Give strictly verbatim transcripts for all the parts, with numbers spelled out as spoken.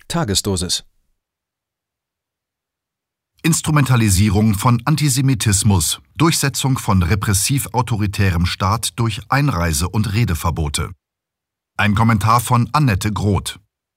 Tagesdosis. Instrumentalisierung von Antisemitismus, Durchsetzung von repressiv-autoritärem Staat durch Einreise- und Redeverbote. Ein Kommentar von Annette Groth.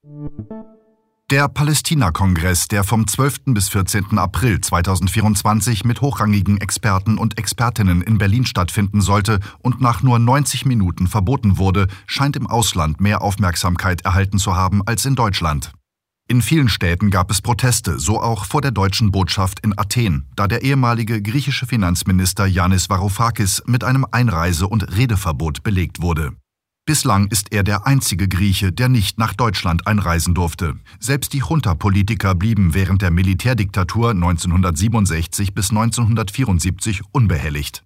Der Palästina-Kongress, der vom zwölften bis vierzehnten April zweitausendvierundzwanzig mit hochrangigen Experten und Expertinnen in Berlin stattfinden sollte und nach nur neunzig Minuten verboten wurde, scheint im Ausland mehr Aufmerksamkeit erhalten zu haben als in Deutschland. In vielen Städten gab es Proteste, so auch vor der deutschen Botschaft in Athen, da der ehemalige griechische Finanzminister Yanis Varoufakis mit einem Einreise- und Redeverbot belegt wurde. Bislang ist er der einzige Grieche, der nicht nach Deutschland einreisen durfte. Selbst die Junta-Politiker blieben während der Militärdiktatur neunzehnhundertsiebenundsechzig bis neunzehnhundertvierundsiebzig unbehelligt.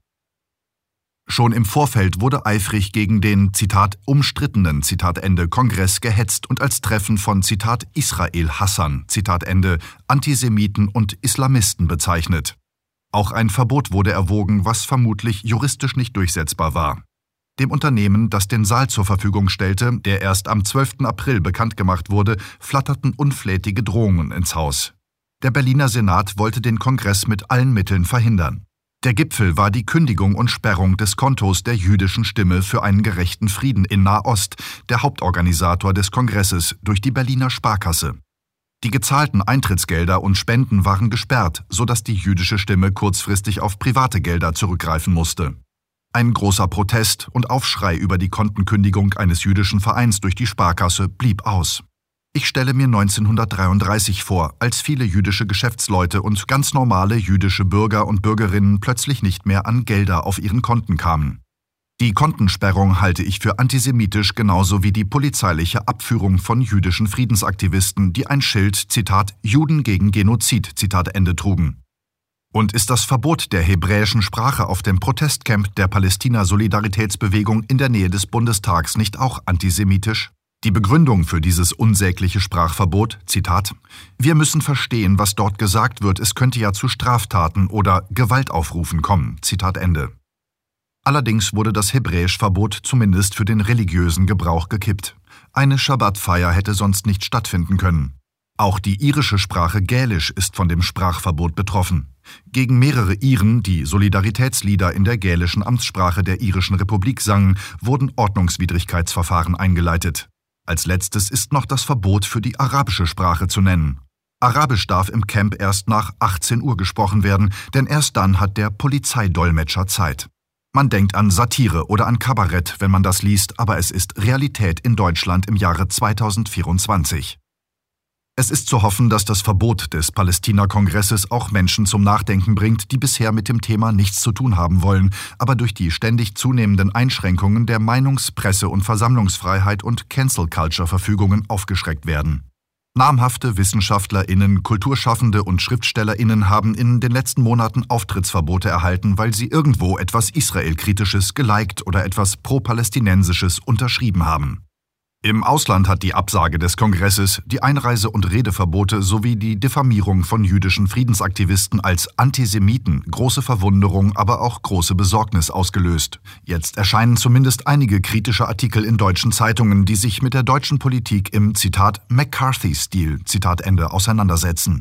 Schon im Vorfeld wurde eifrig gegen den, Zitat, umstrittenen, Zitat Ende, Kongress gehetzt und als Treffen von, Zitat, Israel-Hassern, Zitat Ende, Antisemiten und Islamisten bezeichnet. Auch ein Verbot wurde erwogen, was vermutlich juristisch nicht durchsetzbar war. Dem Unternehmen, das den Saal zur Verfügung stellte, der erst am zwölften April bekannt gemacht wurde, flatterten unflätige Drohungen ins Haus. Der Berliner Senat wollte den Kongress mit allen Mitteln verhindern. Der Gipfel war die Kündigung und Sperrung des Kontos der jüdischen Stimme für einen gerechten Frieden in Nahost, der Hauptorganisator des Kongresses, durch die Berliner Sparkasse. Die gezahlten Eintrittsgelder und Spenden waren gesperrt, sodass die jüdische Stimme kurzfristig auf private Gelder zurückgreifen musste. Ein großer Protest und Aufschrei über die Kontenkündigung eines jüdischen Vereins durch die Sparkasse blieb aus. Ich stelle mir neunzehnhundertdreiunddreißig vor, als viele jüdische Geschäftsleute und ganz normale jüdische Bürger und Bürgerinnen plötzlich nicht mehr an Gelder auf ihren Konten kamen. Die Kontensperrung halte ich für antisemitisch, genauso wie die polizeiliche Abführung von jüdischen Friedensaktivisten, die ein Schild, Zitat, Juden gegen Genozid, Zitat Ende trugen. Und ist das Verbot der hebräischen Sprache auf dem Protestcamp der Palästina-Solidaritätsbewegung in der Nähe des Bundestags nicht auch antisemitisch? Die Begründung für dieses unsägliche Sprachverbot, Zitat, wir müssen verstehen, was dort gesagt wird, es könnte ja zu Straftaten oder Gewaltaufrufen kommen, Zitat Ende. Allerdings wurde das Hebräischverbot zumindest für den religiösen Gebrauch gekippt. Eine Schabbatfeier hätte sonst nicht stattfinden können. Auch die irische Sprache Gälisch ist von dem Sprachverbot betroffen. Gegen mehrere Iren, die Solidaritätslieder in der gälischen Amtssprache der irischen Republik sangen, wurden Ordnungswidrigkeitsverfahren eingeleitet. Als letztes ist noch das Verbot für die arabische Sprache zu nennen. Arabisch darf im Camp erst nach achtzehn Uhr gesprochen werden, denn erst dann hat der Polizeidolmetscher Zeit. Man denkt an Satire oder an Kabarett, wenn man das liest, aber es ist Realität in Deutschland im Jahre zweitausendvierundzwanzig. Es ist zu hoffen, dass das Verbot des Palästina-Kongresses auch Menschen zum Nachdenken bringt, die bisher mit dem Thema nichts zu tun haben wollen, aber durch die ständig zunehmenden Einschränkungen der Meinungs-, Presse- und Versammlungsfreiheit und Cancel-Culture-Verfügungen aufgeschreckt werden. Namhafte WissenschaftlerInnen, Kulturschaffende und SchriftstellerInnen haben in den letzten Monaten Auftrittsverbote erhalten, weil sie irgendwo etwas Israel-Kritisches geliked oder etwas Pro-Palästinensisches unterschrieben haben. Im Ausland hat die Absage des Kongresses, die Einreise- und Redeverbote sowie die Diffamierung von jüdischen Friedensaktivisten als Antisemiten große Verwunderung, aber auch große Besorgnis ausgelöst. Jetzt erscheinen zumindest einige kritische Artikel in deutschen Zeitungen, die sich mit der deutschen Politik im, Zitat, McCarthy-Stil, Zitat Ende, auseinandersetzen.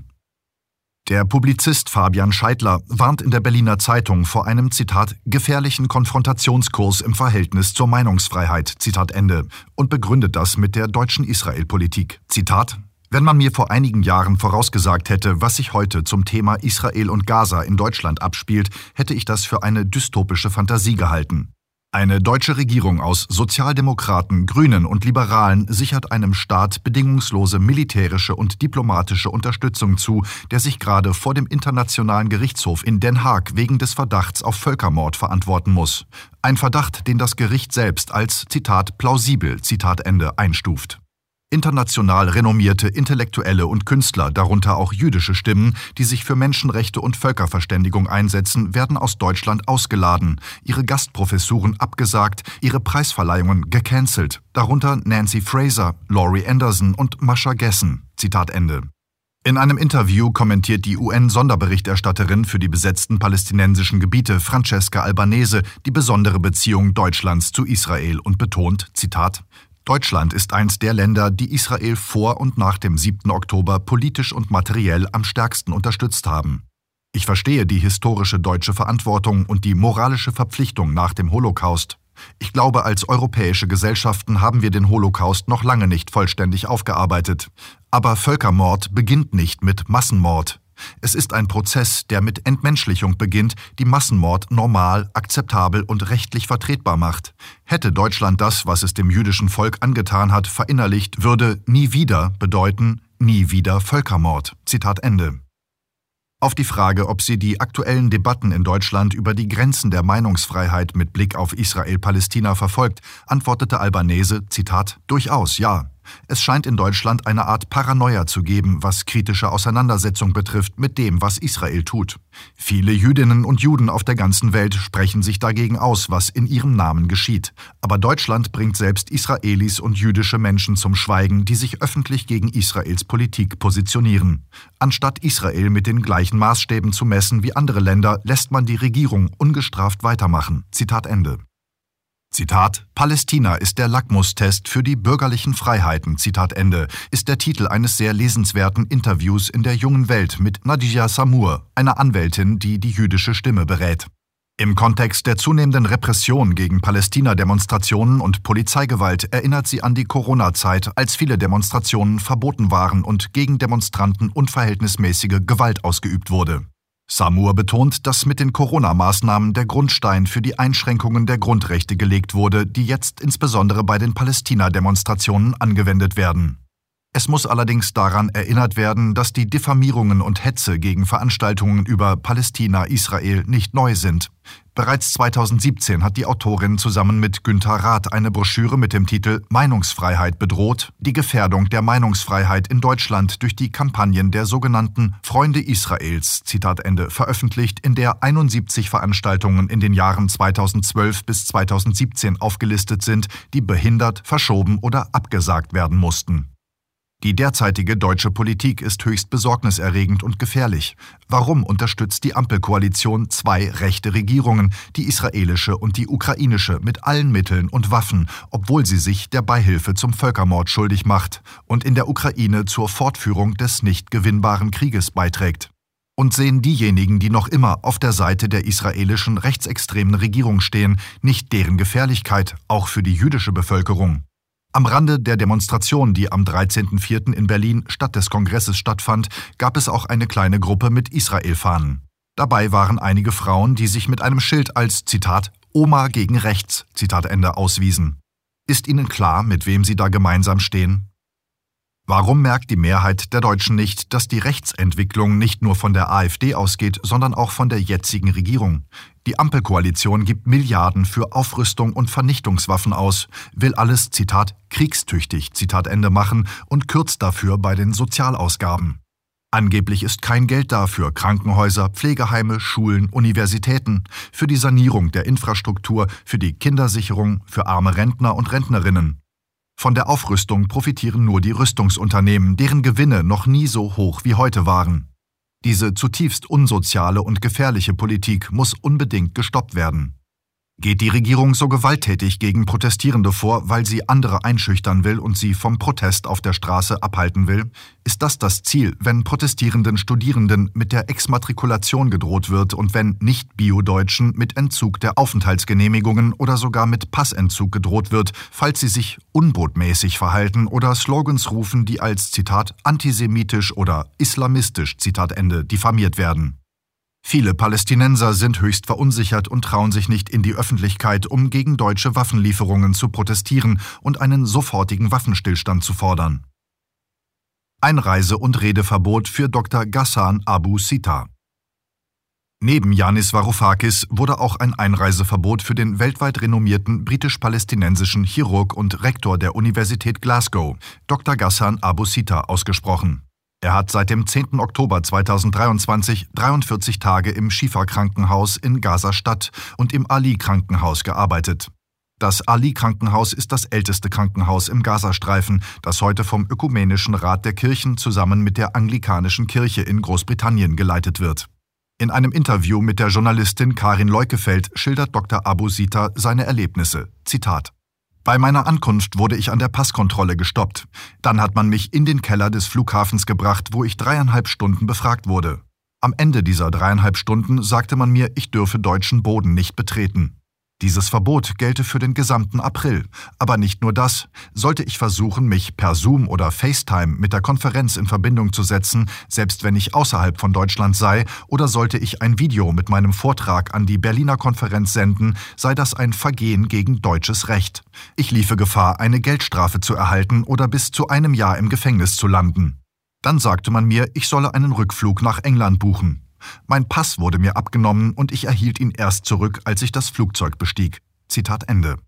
Der Publizist Fabian Scheidler warnt in der Berliner Zeitung vor einem, Zitat, gefährlichen Konfrontationskurs im Verhältnis zur Meinungsfreiheit, Zitat Ende, und begründet das mit der deutschen Israel-Politik. Zitat, wenn man mir vor einigen Jahren vorausgesagt hätte, was sich heute zum Thema Israel und Gaza in Deutschland abspielt, hätte ich das für eine dystopische Fantasie gehalten. Eine deutsche Regierung aus Sozialdemokraten, Grünen und Liberalen sichert einem Staat bedingungslose militärische und diplomatische Unterstützung zu, der sich gerade vor dem Internationalen Gerichtshof in Den Haag wegen des Verdachts auf Völkermord verantworten muss. Ein Verdacht, den das Gericht selbst als, Zitat, plausibel, Zitat Ende, einstuft. International renommierte Intellektuelle und Künstler, darunter auch jüdische Stimmen, die sich für Menschenrechte und Völkerverständigung einsetzen, werden aus Deutschland ausgeladen, ihre Gastprofessuren abgesagt, ihre Preisverleihungen gecancelt, darunter Nancy Fraser, Laurie Anderson und Mascha Gessen. Zitat Ende. In einem Interview kommentiert die U N-Sonderberichterstatterin für die besetzten palästinensischen Gebiete Francesca Albanese die besondere Beziehung Deutschlands zu Israel und betont, Zitat, Deutschland ist eins der Länder, die Israel vor und nach dem siebten Oktober politisch und materiell am stärksten unterstützt haben. Ich verstehe die historische deutsche Verantwortung und die moralische Verpflichtung nach dem Holocaust. Ich glaube, als europäische Gesellschaften haben wir den Holocaust noch lange nicht vollständig aufgearbeitet. Aber Völkermord beginnt nicht mit Massenmord. Es ist ein Prozess, der mit Entmenschlichung beginnt, die Massenmord normal, akzeptabel und rechtlich vertretbar macht. Hätte Deutschland das, was es dem jüdischen Volk angetan hat, verinnerlicht, würde nie wieder bedeuten, nie wieder Völkermord. Zitat Ende. Auf die Frage, ob sie die aktuellen Debatten in Deutschland über die Grenzen der Meinungsfreiheit mit Blick auf Israel-Palästina verfolgt, antwortete Albanese, Zitat, durchaus ja. Es scheint in Deutschland eine Art Paranoia zu geben, was kritische Auseinandersetzung betrifft mit dem, was Israel tut. Viele Jüdinnen und Juden auf der ganzen Welt sprechen sich dagegen aus, was in ihrem Namen geschieht. Aber Deutschland bringt selbst Israelis und jüdische Menschen zum Schweigen, die sich öffentlich gegen Israels Politik positionieren. Anstatt Israel mit den gleichen Maßstäben zu messen wie andere Länder, lässt man die Regierung ungestraft weitermachen. Zitat Ende. Zitat, Palästina ist der Lackmustest für die bürgerlichen Freiheiten, Zitat Ende, ist der Titel eines sehr lesenswerten Interviews in der Jungen Welt mit Nadija Samur, einer Anwältin, die die jüdische Stimme berät. Im Kontext der zunehmenden Repression gegen Palästina-Demonstrationen und Polizeigewalt erinnert sie an die Corona-Zeit, als viele Demonstrationen verboten waren und gegen Demonstranten unverhältnismäßige Gewalt ausgeübt wurde. Samur betont, dass mit den Corona-Maßnahmen der Grundstein für die Einschränkungen der Grundrechte gelegt wurde, die jetzt insbesondere bei den Palästina-Demonstrationen angewendet werden. Es muss allerdings daran erinnert werden, dass die Diffamierungen und Hetze gegen Veranstaltungen über Palästina-Israel nicht neu sind. Bereits zweitausendsiebzehn hat die Autorin zusammen mit Günter Rath eine Broschüre mit dem Titel »Meinungsfreiheit bedroht – Die Gefährdung der Meinungsfreiheit in Deutschland durch die Kampagnen der sogenannten Freunde Israels« Zitat Ende, veröffentlicht, in der einundsiebzig Veranstaltungen in den Jahren zweitausendzwölf bis zweitausendsiebzehn aufgelistet sind, die behindert, verschoben oder abgesagt werden mussten. Die derzeitige deutsche Politik ist höchst besorgniserregend und gefährlich. Warum unterstützt die Ampelkoalition zwei rechte Regierungen, die israelische und die ukrainische, mit allen Mitteln und Waffen, obwohl sie sich der Beihilfe zum Völkermord schuldig macht und in der Ukraine zur Fortführung des nicht gewinnbaren Krieges beiträgt? Und sehen diejenigen, die noch immer auf der Seite der israelischen rechtsextremen Regierung stehen, nicht deren Gefährlichkeit, auch für die jüdische Bevölkerung? Am Rande der Demonstration, die am dreizehnten vierten in Berlin statt des Kongresses stattfand, gab es auch eine kleine Gruppe mit Israel-Fahnen. Dabei waren einige Frauen, die sich mit einem Schild als, Zitat, Oma gegen rechts, Zitat Ende, auswiesen. Ist Ihnen klar, mit wem Sie da gemeinsam stehen? Warum merkt die Mehrheit der Deutschen nicht, dass die Rechtsentwicklung nicht nur von der AfD ausgeht, sondern auch von der jetzigen Regierung? Die Ampelkoalition gibt Milliarden für Aufrüstung und Vernichtungswaffen aus, will alles, Zitat, kriegstüchtig, Zitat Ende, machen und kürzt dafür bei den Sozialausgaben. Angeblich ist kein Geld da für Krankenhäuser, Pflegeheime, Schulen, Universitäten, für die Sanierung der Infrastruktur, für die Kindersicherung, für arme Rentner und Rentnerinnen. Von der Aufrüstung profitieren nur die Rüstungsunternehmen, deren Gewinne noch nie so hoch wie heute waren. Diese zutiefst unsoziale und gefährliche Politik muss unbedingt gestoppt werden. Geht die Regierung so gewalttätig gegen Protestierende vor, weil sie andere einschüchtern will und sie vom Protest auf der Straße abhalten will? Ist das das Ziel, wenn protestierenden Studierenden mit der Exmatrikulation gedroht wird und wenn Nicht-Bio-Deutschen mit Entzug der Aufenthaltsgenehmigungen oder sogar mit Passentzug gedroht wird, falls sie sich unbotmäßig verhalten oder Slogans rufen, die als, Zitat, antisemitisch oder islamistisch, Zitat Ende, diffamiert werden? Viele Palästinenser sind höchst verunsichert und trauen sich nicht in die Öffentlichkeit, um gegen deutsche Waffenlieferungen zu protestieren und einen sofortigen Waffenstillstand zu fordern. Einreise- und Redeverbot für Doktor Ghassan Abu Sitta. Neben Yanis Varoufakis wurde auch ein Einreiseverbot für den weltweit renommierten britisch-palästinensischen Chirurg und Rektor der Universität Glasgow, Doktor Ghassan Abu Sitta, ausgesprochen. Er hat seit dem zehnten Oktober zweitausenddreiundzwanzig dreiundvierzig Tage im Schifa-Krankenhaus in Gaza-Stadt und im Ali-Krankenhaus gearbeitet. Das Ali-Krankenhaus ist das älteste Krankenhaus im Gazastreifen, das heute vom Ökumenischen Rat der Kirchen zusammen mit der Anglikanischen Kirche in Großbritannien geleitet wird. In einem Interview mit der Journalistin Karin Leukefeld schildert Doktor Abu Sitta seine Erlebnisse. Zitat: Bei meiner Ankunft wurde ich an der Passkontrolle gestoppt. Dann hat man mich in den Keller des Flughafens gebracht, wo ich dreieinhalb Stunden befragt wurde. Am Ende dieser dreieinhalb Stunden sagte man mir, ich dürfe deutschen Boden nicht betreten. Dieses Verbot gelte für den gesamten April. Aber nicht nur das. Sollte ich versuchen, mich per Zoom oder FaceTime mit der Konferenz in Verbindung zu setzen, selbst wenn ich außerhalb von Deutschland sei, oder sollte ich ein Video mit meinem Vortrag an die Berliner Konferenz senden, sei das ein Vergehen gegen deutsches Recht. Ich liefe Gefahr, eine Geldstrafe zu erhalten oder bis zu einem Jahr im Gefängnis zu landen. Dann sagte man mir, ich solle einen Rückflug nach England buchen. Mein Pass wurde mir abgenommen und ich erhielt ihn erst zurück, als ich das Flugzeug bestieg. Zitat Ende.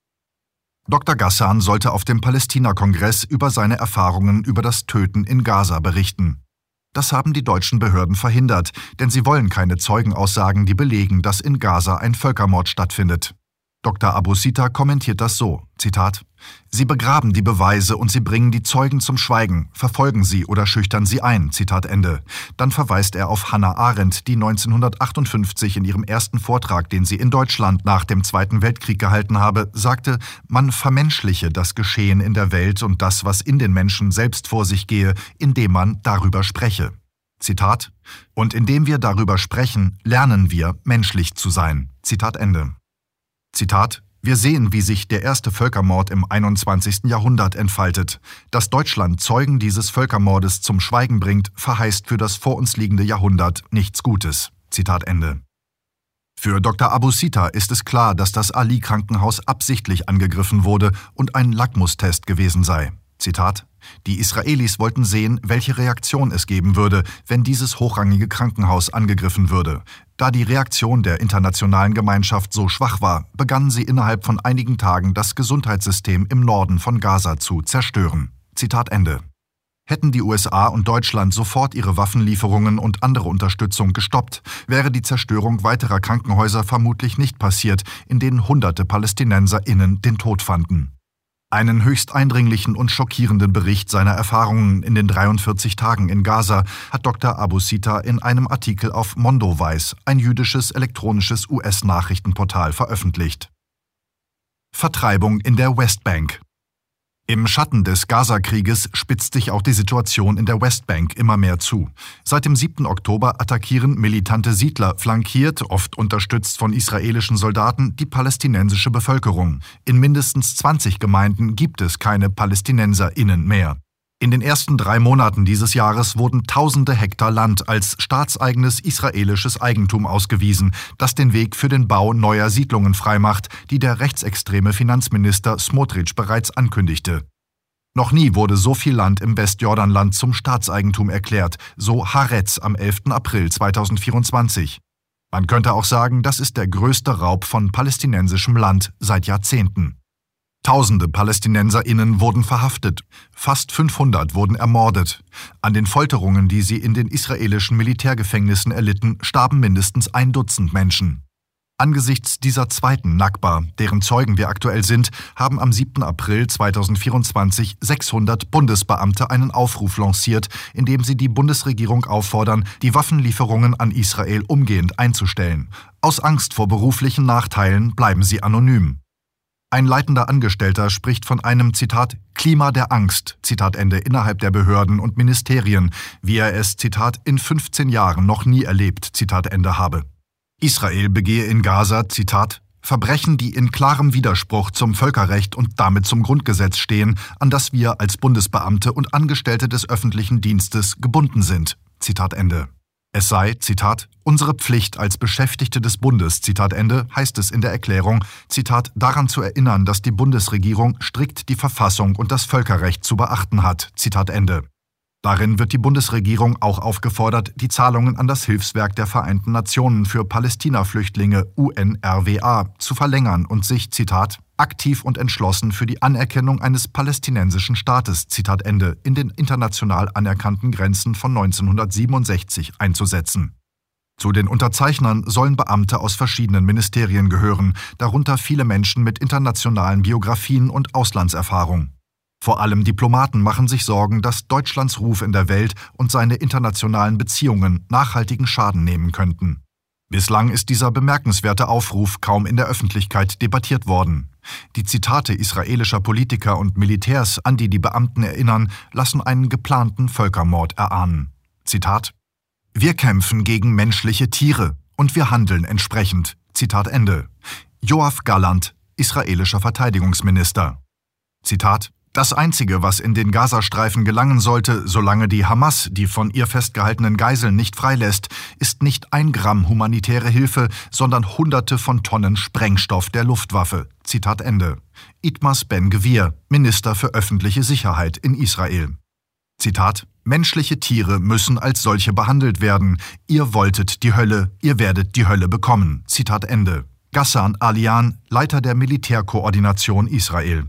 Doktor Ghassan sollte auf dem Palästina-Kongress über seine Erfahrungen über das Töten in Gaza berichten. Das haben die deutschen Behörden verhindert, denn sie wollen keine Zeugenaussagen, die belegen, dass in Gaza ein Völkermord stattfindet. Doktor Abu Sitta kommentiert das so, Zitat, »Sie begraben die Beweise und sie bringen die Zeugen zum Schweigen, verfolgen sie oder schüchtern sie ein«, Zitat Ende. Dann verweist er auf Hannah Arendt, die neunzehnhundertachtundfünfzig in ihrem ersten Vortrag, den sie in Deutschland nach dem Zweiten Weltkrieg gehalten habe, sagte, man vermenschliche das Geschehen in der Welt und das, was in den Menschen selbst vor sich gehe, indem man darüber spreche. Zitat, »Und indem wir darüber sprechen, lernen wir, menschlich zu sein«, Zitat Ende. Zitat, wir sehen, wie sich der erste Völkermord im einundzwanzigsten Jahrhundert entfaltet. Dass Deutschland Zeugen dieses Völkermordes zum Schweigen bringt, verheißt für das vor uns liegende Jahrhundert nichts Gutes. Zitat Ende. Für Doktor Abu Sitta ist es klar, dass das Ali-Krankenhaus absichtlich angegriffen wurde und ein Lackmustest gewesen sei. Zitat, die Israelis wollten sehen, welche Reaktion es geben würde, wenn dieses hochrangige Krankenhaus angegriffen würde. Da die Reaktion der internationalen Gemeinschaft so schwach war, begannen sie innerhalb von einigen Tagen das Gesundheitssystem im Norden von Gaza zu zerstören. Zitat Ende. Hätten die U S A und Deutschland sofort ihre Waffenlieferungen und andere Unterstützung gestoppt, wäre die Zerstörung weiterer Krankenhäuser vermutlich nicht passiert, in denen hunderte PalästinenserInnen den Tod fanden. Einen höchst eindringlichen und schockierenden Bericht seiner Erfahrungen in den dreiundvierzig Tagen in Gaza hat Doktor Abu Sitta in einem Artikel auf Mondoweiss, ein jüdisches elektronisches U S-Nachrichtenportal, veröffentlicht. Vertreibung in der Westbank. Im Schatten des Gaza-Krieges spitzt sich auch die Situation in der Westbank immer mehr zu. Seit dem siebten Oktober attackieren militante Siedler, flankiert, oft unterstützt von israelischen Soldaten, die palästinensische Bevölkerung. In mindestens zwanzig Gemeinden gibt es keine PalästinenserInnen mehr. In den ersten drei Monaten dieses Jahres wurden tausende Hektar Land als staatseigenes israelisches Eigentum ausgewiesen, das den Weg für den Bau neuer Siedlungen freimacht, die der rechtsextreme Finanzminister Smotrich bereits ankündigte. Noch nie wurde so viel Land im Westjordanland zum Staatseigentum erklärt, so Haaretz am elften April zweitausendvierundzwanzig. Man könnte auch sagen, das ist der größte Raub von palästinensischem Land seit Jahrzehnten. Tausende PalästinenserInnen wurden verhaftet, fast fünfhundert wurden ermordet. An den Folterungen, die sie in den israelischen Militärgefängnissen erlitten, starben mindestens ein Dutzend Menschen. Angesichts dieser zweiten Nakba, deren Zeugen wir aktuell sind, haben am siebten April zweitausendvierundzwanzig sechshundert Bundesbeamte einen Aufruf lanciert, in dem sie die Bundesregierung auffordern, die Waffenlieferungen an Israel umgehend einzustellen. Aus Angst vor beruflichen Nachteilen bleiben sie anonym. Ein leitender Angestellter spricht von einem, Zitat, Klima der Angst, Zitat Ende, innerhalb der Behörden und Ministerien, wie er es, Zitat, in fünfzehn Jahren noch nie erlebt, Zitat Ende habe. Israel begehe in Gaza, Zitat, Verbrechen, die in klarem Widerspruch zum Völkerrecht und damit zum Grundgesetz stehen, an das wir als Bundesbeamte und Angestellte des öffentlichen Dienstes gebunden sind, Zitat Ende. Es sei, Zitat, unsere Pflicht als Beschäftigte des Bundes, Zitat Ende, heißt es in der Erklärung, Zitat, daran zu erinnern, dass die Bundesregierung strikt die Verfassung und das Völkerrecht zu beachten hat, Zitat Ende. Darin wird die Bundesregierung auch aufgefordert, die Zahlungen an das Hilfswerk der Vereinten Nationen für Palästina-Flüchtlinge U N R W A zu verlängern und sich, Zitat, aktiv und entschlossen für die Anerkennung eines palästinensischen Staates, Zitat Ende, in den international anerkannten Grenzen von neunzehnhundertsiebenundsechzig einzusetzen. Zu den Unterzeichnern sollen Beamte aus verschiedenen Ministerien gehören, darunter viele Menschen mit internationalen Biografien und Auslandserfahrung. Vor allem Diplomaten machen sich Sorgen, dass Deutschlands Ruf in der Welt und seine internationalen Beziehungen nachhaltigen Schaden nehmen könnten. Bislang ist dieser bemerkenswerte Aufruf kaum in der Öffentlichkeit debattiert worden. Die Zitate israelischer Politiker und Militärs, an die die Beamten erinnern, lassen einen geplanten Völkermord erahnen. Zitat: Wir kämpfen gegen menschliche Tiere und wir handeln entsprechend. Zitat Ende. Yoav Gallant, israelischer Verteidigungsminister. Zitat: Das Einzige, was in den Gazastreifen gelangen sollte, solange die Hamas die von ihr festgehaltenen Geiseln nicht freilässt, ist nicht ein Gramm humanitäre Hilfe, sondern Hunderte von Tonnen Sprengstoff der Luftwaffe. Zitat Ende. Itmar Ben-Gvir, Minister für öffentliche Sicherheit in Israel. Zitat: Menschliche Tiere müssen als solche behandelt werden. Ihr wolltet die Hölle, ihr werdet die Hölle bekommen. Zitat Ende. Ghassan Alian, Leiter der Militärkoordination Israel.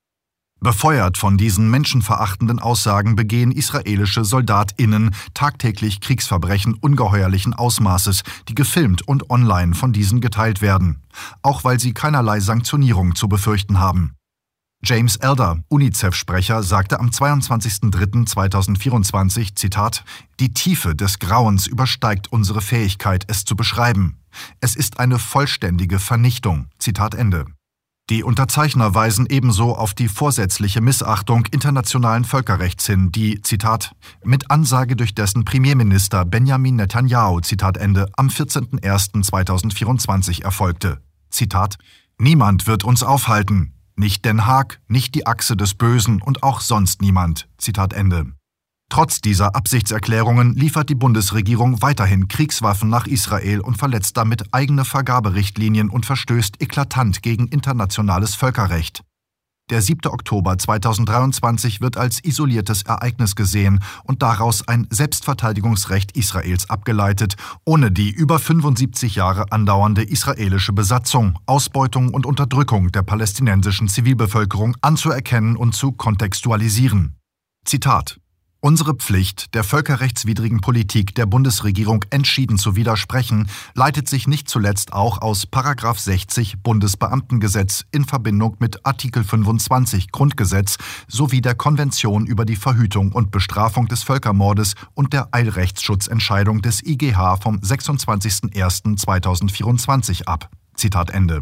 Befeuert von diesen menschenverachtenden Aussagen begehen israelische SoldatInnen tagtäglich Kriegsverbrechen ungeheuerlichen Ausmaßes, die gefilmt und online von diesen geteilt werden, auch weil sie keinerlei Sanktionierung zu befürchten haben. James Elder, UNICEF-Sprecher, sagte am zweiundzwanzigsten dritten zweitausendvierundzwanzig, Zitat: Die Tiefe des Grauens übersteigt unsere Fähigkeit, es zu beschreiben. Es ist eine vollständige Vernichtung. Zitat Ende. Die Unterzeichner weisen ebenso auf die vorsätzliche Missachtung internationalen Völkerrechts hin, die, Zitat, mit Ansage durch dessen Premierminister Benjamin Netanyahu, Zitat Ende, am vierzehnten ersten zweitausendvierundzwanzig erfolgte. Zitat: Niemand wird uns aufhalten. Nicht Den Haag, nicht die Achse des Bösen und auch sonst niemand. Zitat Ende. Trotz dieser Absichtserklärungen liefert die Bundesregierung weiterhin Kriegswaffen nach Israel und verletzt damit eigene Vergaberichtlinien und verstößt eklatant gegen internationales Völkerrecht. Der siebte Oktober zweitausenddreiundzwanzig wird als isoliertes Ereignis gesehen und daraus ein Selbstverteidigungsrecht Israels abgeleitet, ohne die über fünfundsiebzig Jahre andauernde israelische Besatzung, Ausbeutung und Unterdrückung der palästinensischen Zivilbevölkerung anzuerkennen und zu kontextualisieren. Zitat: Unsere Pflicht, der völkerrechtswidrigen Politik der Bundesregierung entschieden zu widersprechen, leitet sich nicht zuletzt auch aus Paragraph sechzig Bundesbeamtengesetz in Verbindung mit Artikel fünfundzwanzig Grundgesetz sowie der Konvention über die Verhütung und Bestrafung des Völkermordes und der Eilrechtsschutzentscheidung des I G H vom sechsundzwanzigsten ersten zweitausendvierundzwanzig ab. Zitat Ende.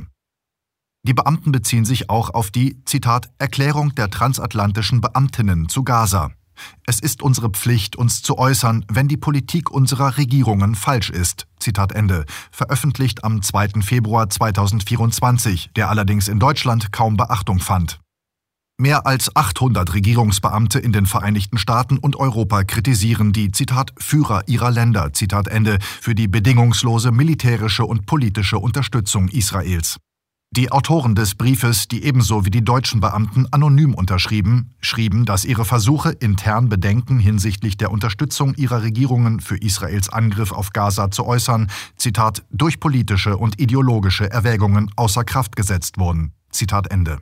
Die Beamten beziehen sich auch auf die, Zitat, Erklärung der transatlantischen Beamtinnen zu Gaza. Es ist unsere Pflicht, uns zu äußern, wenn die Politik unserer Regierungen falsch ist. Zitat Ende. Veröffentlicht am zweiten Februar zweitausendvierundzwanzig, der allerdings in Deutschland kaum Beachtung fand. Mehr als achthundert Regierungsbeamte in den Vereinigten Staaten und Europa kritisieren die, Zitat, Führer ihrer Länder, Zitat Ende, für die bedingungslose militärische und politische Unterstützung Israels. Die Autoren des Briefes, die ebenso wie die deutschen Beamten anonym unterschrieben, schrieben, dass ihre Versuche, intern Bedenken hinsichtlich der Unterstützung ihrer Regierungen für Israels Angriff auf Gaza zu äußern, Zitat, durch politische und ideologische Erwägungen außer Kraft gesetzt wurden. Zitat Ende.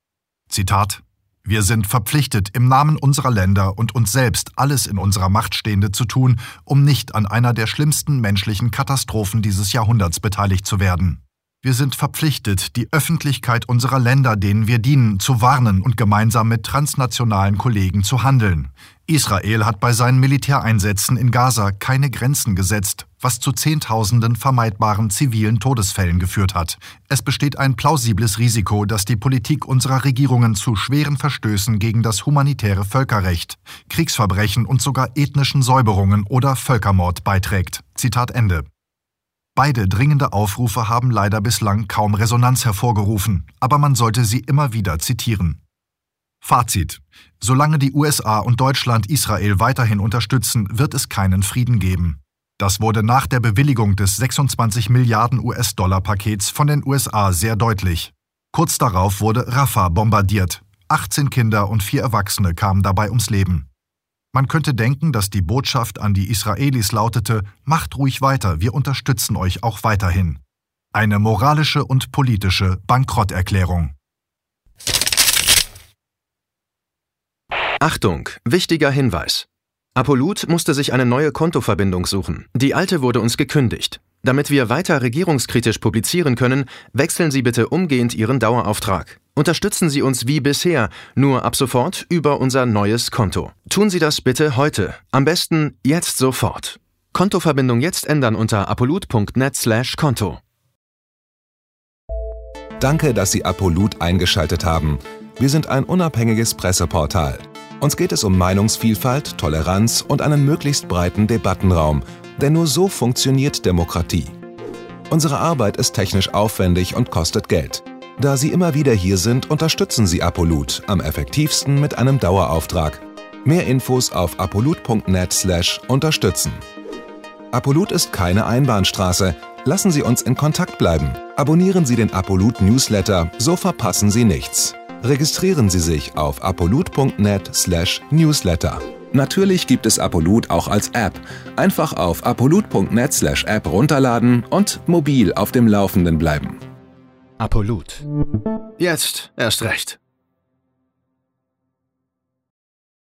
Zitat: Wir sind verpflichtet, im Namen unserer Länder und uns selbst alles in unserer Macht Stehende zu tun, um nicht an einer der schlimmsten menschlichen Katastrophen dieses Jahrhunderts beteiligt zu werden. Wir sind verpflichtet, die Öffentlichkeit unserer Länder, denen wir dienen, zu warnen und gemeinsam mit transnationalen Kollegen zu handeln. Israel hat bei seinen Militäreinsätzen in Gaza keine Grenzen gesetzt, was zu Zehntausenden vermeidbaren zivilen Todesfällen geführt hat. Es besteht ein plausibles Risiko, dass die Politik unserer Regierungen zu schweren Verstößen gegen das humanitäre Völkerrecht, Kriegsverbrechen und sogar ethnischen Säuberungen oder Völkermord beiträgt. Zitat Ende. Beide dringende Aufrufe haben leider bislang kaum Resonanz hervorgerufen, aber man sollte sie immer wieder zitieren. Fazit: Solange die U S A und Deutschland Israel weiterhin unterstützen, wird es keinen Frieden geben. Das wurde nach der Bewilligung des sechsundzwanzig Milliarden U S-Dollar-Pakets von den U S A sehr deutlich. Kurz darauf wurde Rafah bombardiert. achtzehn Kinder und vier Erwachsene kamen dabei ums Leben. Man könnte denken, dass die Botschaft an die Israelis lautete: Macht ruhig weiter, wir unterstützen euch auch weiterhin. Eine moralische und politische Bankrotterklärung. Achtung, wichtiger Hinweis. Apolut musste sich eine neue Kontoverbindung suchen. Die alte wurde uns gekündigt. Damit wir weiter regierungskritisch publizieren können, wechseln Sie bitte umgehend Ihren Dauerauftrag. Unterstützen Sie uns wie bisher, nur ab sofort über unser neues Konto. Tun Sie das bitte heute. Am besten jetzt sofort. Kontoverbindung jetzt ändern unter apolut punkt net slash Konto. Danke, dass Sie Apolut eingeschaltet haben. Wir sind ein unabhängiges Presseportal. Uns geht es um Meinungsvielfalt, Toleranz und einen möglichst breiten Debattenraum, denn nur so funktioniert Demokratie. Unsere Arbeit ist technisch aufwendig und kostet Geld. Da Sie immer wieder hier sind, unterstützen Sie Apolut am effektivsten mit einem Dauerauftrag. Mehr Infos auf apolut punkt net slash unterstützen. Apolut ist keine Einbahnstraße. Lassen Sie uns in Kontakt bleiben. Abonnieren Sie den Apolut Newsletter, so verpassen Sie nichts. Registrieren Sie sich auf apolut punkt net slash newsletter. Natürlich gibt es Apolut auch als App. Einfach auf apolut punkt net slash app runterladen und mobil auf dem Laufenden bleiben. Apolut. Jetzt erst recht.